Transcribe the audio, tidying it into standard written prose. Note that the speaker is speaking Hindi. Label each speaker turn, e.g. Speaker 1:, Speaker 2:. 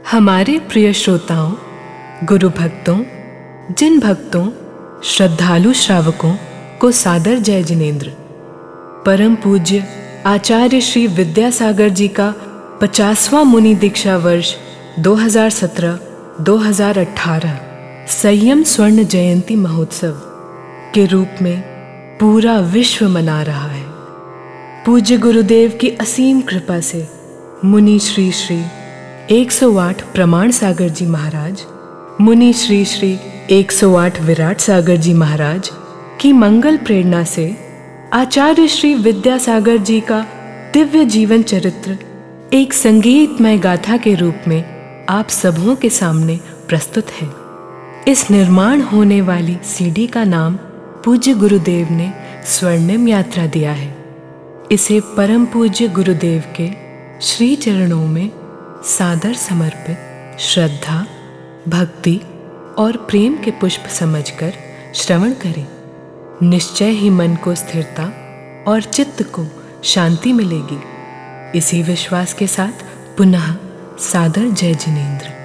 Speaker 1: हमारे प्रिय श्रोताओं, गुरु भक्तों, जिन भक्तों, श्रद्धालु श्रावकों को सादर जय जिनेंद्र। परम पूज्य आचार्य श्री विद्यासागर जी का 50वां मुनि दीक्षा वर्ष 2017-2018 संयम स्वर्ण जयंती महोत्सव के रूप में पूरा विश्व मना रहा है। पूज्य गुरुदेव की असीम कृपा से मुनि श्री श्री 108 प्रमाण सागर जी महाराज, मुनि श्री श्री 108 विराट सागर जी महाराज की मंगल प्रेरणा से आचार्य श्री विद्यासागर जी का दिव्य जीवन चरित्र एक संगीतमय गाथा के रूप में आप सबों के सामने प्रस्तुत है। इस निर्माण होने वाली सीडी का नाम पूज्य गुरुदेव ने स्वर्णिम यात्रा दिया है। इसे परम पूज्य गुरुदेव के श्री चरणों में सादर समर्पित श्रद्धा, भक्ति और प्रेम के पुष्प समझकर श्रवण करें। निश्चय ही मन को स्थिरता और चित्त को शांति मिलेगी। इसी विश्वास के साथ पुनः सादर जय जिनेंद्र।